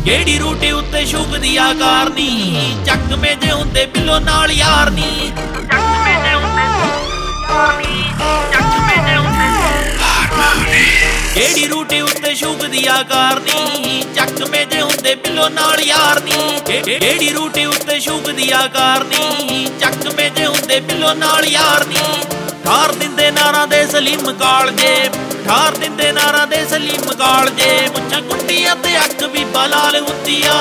ਕਿਹੜੀ ਰੂਟੀ ਉੱਤੇ ਸ਼ੁਗ ਦੀ ਆਕਾਰ ਨੀ ਚੱਕਵੇਂ ਜੇ ਹੁੰਦੇ ਬਿੱਲੋ ਨਾਲ ਯਾਰ ਨੀ ਚੱਕਵੇਂ ਜੇ ਹੁੰਦੇ ਯਾਰ ਨੀ ਚੱਕਵੇਂ ਜੇ ਹੁੰਦੇ ਕਿਹੜੀ ਰੂਟੀ ਉੱਤੇ ਸ਼ੁਗ ਦੀ ਆਕਾਰ ਨੀ ਚੱਕਵੇਂ ਜੇ ਹੁੰਦੇ ਬਿੱਲੋ ਨਾਲ ਯਾਰ ਨੀ ਕਿਹੜੀ ਰੂਟੀ ਉੱਤੇ ਸ਼ੁਗ ਦੀ ਆਕਾਰ ਨੀ ਚੱਕਵੇਂ ਜੇ ਹੁੰਦੇ ਬਿੱਲੋ ਨਾਲ ਯਾਰ ਨੀ ਠਾਰ ਦਿੰਦੇ ਨਾਰਾਂ ਦੇ ਸਲੀਮ ਕਾਲਜੇ ਠਾਰ ਦਿੰਦੇ ਨਾਰਾਂ ਦੇ ਸਲੀਮ ਕਾਲਜੇ ਮੁੱਛਾਂ ਕੁੱਟੀਆਂ ਤੇ ਅੱਖ ਵੀ ਬਲਾਲ ਹੁੰਦੀਆਂ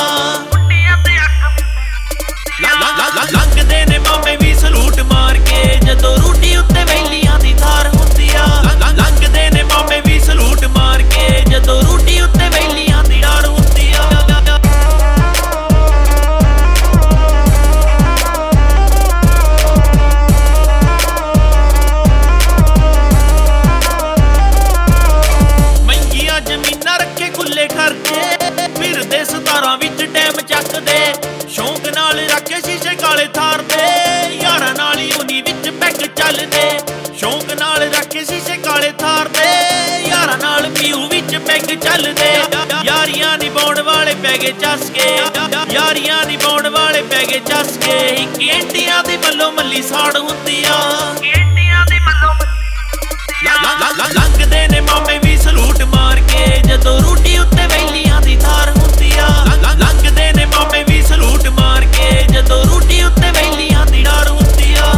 ਲੰਘਦੇ ਨੇ ਮਾਮੇ ਵੀ ਸਲੂਟ ਮਾਰ ਕੇ ਜਦੋਂ ਰੂਟੀ ਉੱਤੇ ਵੈਲੀਆਂ ਦੀ ਥਾਰ ਹੁੰਦੀ ਆ ਲੰਘਦੇ ਨੇ ਮਾਮੇ ਵੀ ਸਲੂਟ ਮਾਰ ਕੇ ਜਦੋਂ ਰੂਟੀ ਉੱਤੇ ਵੈਲੀਆਂ ਦੀ ਡਾਰ ਹੁੰਦੀ ਆ ਮਹਿੰਗੀਆਂ ਜ਼ਮੀਨਾਂ ਰੱਖੇ ਖੁੱਲੇ ਖਰਚੇ ਫਿਰਦੇ ਸਤਾਰਾਂ ਵਿੱਚ ਟੈਮ ਚੱਕਦੇ ਸ਼ੌਂਕ ਨਾਲ ਰੱਖੇ ਸ਼ੀਸ਼ੇ ਕਾਲੇ ਥਾਰ ਦੇ ਯਾਰਾਂ ਨਾਲ ਹੀ ਉਨੀ ਵਿੱਚ ਪੈਗ ਚੱਲਦੇ ਸ਼ੌਂਕ ਨਾਲ ਰੱਖੇ ਸ਼ੀਸ਼ੇ ਕਾਲੇ ਥਾਰ ਦੇ ਯਾਰਾਂ ਨਾਲ ਪੀਊ ਵਿੱਚ ਪੈਗ ਚੱਲਦੇ ਯਾਰੀਆਂ ਨਿਭਾਉਣ ਵਾਲੇ ਪੈ ਗਏ ਚਸਕੇ ਯਾਰੀਆਂ ਨਿਭਾਉਣ ਵਾਲੇ ਪੈ ਗਏ ਚਸਕੇ ਇੱਕ ਇੰਡੀਆਂ ਦੀ ਮੱਲੋ ਮੱਲੀ ਸਾੜ ਹੁੰਦੀ ਆ ਇੰਡੀਆਂ ਦੀ ਮੱਲੋ ਲੰਘਦੇ ਨੇ ਮਾਮੇ ਵੀ ਸਲੂਟ ਮਾਰ ਕੇ ਜਦੋਂ ਰੂਟੀ ਉੱਤੇ ਵੈਲੀਆਂ ਦੀ ਥਾਰ ਹੁੰਦੀ ਆ ਲੰਘਦੇ ਨੇ ਮਾਮੇ ਵੀ ਸਲੂਟ ਮਾਰ ਕੇ ਜਦੋਂ ਰੂਟੀ ਉੱਤੇ ਵੈਲੀਆਂ ਦੀ ਡਾਰ ਹੁੰਦੀ ਆ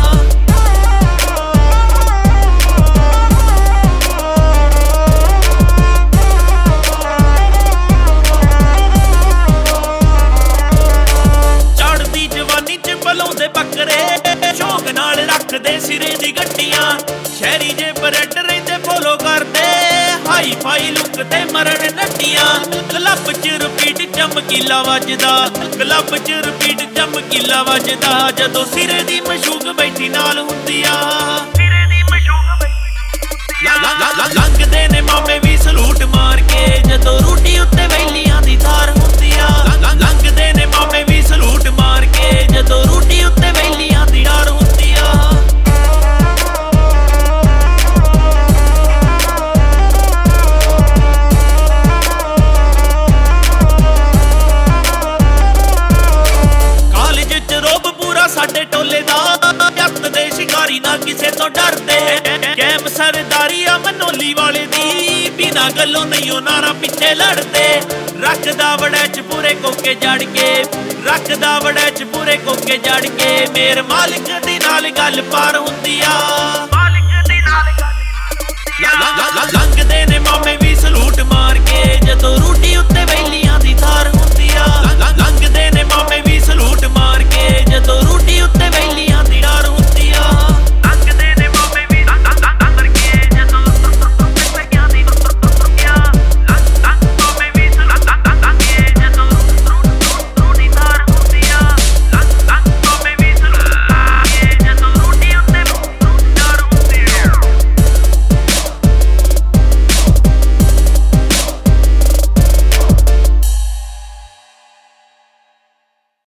ਚੜ੍ਹਦੀ ਜਵਾਨੀ ਚ ਬਲਾਉਂਦੇ ਬੱਕਰੇ ਸ਼ੌਕ ਨਾਲ ਰੱਖਦੇ ਸਿਰੇ ਦੀ ਗੱਡੀਆਂ ਸ਼ਹਿਰੀ ਜੇ ਬਰੈਡ ਰਹਿੰਦੇ ਫੋਲੋ ਕਰਦੇ ਹਾਈ ਫਾਈ ਲੁੱਕ ਤੇ ਮਰਨ ਨੱਟੀਆਂ ਕਲੱਬ ਚ ਰਿਪੀਟ ਚਮਕੀਲਾ ਵੱਜਦਾ ਕਲੱਬ ਚ ਰਿਪੀਟ ਚਮਕੀਲਾ ਵੱਜਦਾ ਜਦੋਂ ਸਿਰੇ ਦੀ ਮਸ਼ੂਕ ਬੈਠੀ ਨਾਲ ਹੁੰਦੀ ਆ ਸਿਰੇ ਦੀ ਮਸ਼ੂਕ ਬੈਠੀ ਲੰਘਦੇ ਨੇ ਮਾਮੇ ਵੀ ਸਲੂਟ ਮਾਰ ਕੇ ਜਦੋਂ ਰੂਟੀ ਉੱਤੇ ਵੈਲੀਆਂ ਦੀ ਥਾਰ ਹੁੰਦੀ ਆ ਲੰਘਦੇ ਨੇ ਮਾਮੇ ਵੀ ਸਲੂਟ ਮਾਰ ਕੇ ਜਦੋਂ ਰੂਟੀ ਉੱਤੇ ਵੈਲੀਆਂ ਦੀ ਡਾਰ ਹੁੰਦੀ ਆ ਸਾਡੇ ਟੋਲੇ ਦਾ ਜੱਟ ਦੇ ਸ਼ਿਕਾਰੀ ਨਾ ਕਿਸੇ ਤੋਂ ਡਰਦੇ ਕੈਮ ਸਰਦਾਰੀ ਆ ਮਨੋਲੀ ਵਾਲੇ ਦੀ ਬਿਨਾਂ ਗੱਲੋਂ ਨਹੀਂ ਉਹ ਨਾਰਾ ਪਿੱਛੇ ਲੜਦੇ ਰੱਖਦਾ ਵੜੈ ਚ ਪੂਰੇ ਕੋਕੇ ਜੜ ਕੇ ਰੱਖਦਾ ਵੜੈ ਚ ਪੂਰੇ ਕੋਕੇ ਜੜ ਕੇ ਮੇਰ ਮਾਲਿਕ ਦੀ ਨਾਲ ਗੱਲ ਪਾਰ ਹੁੰਦੀ ਆ ਮਾਲਿਕ ਦੀ ਨਾਲ ਗੱਲ ਲੰਘਦੇ ਨੇ ਮਾਮੇ ਵੀ ਸਲੂਟ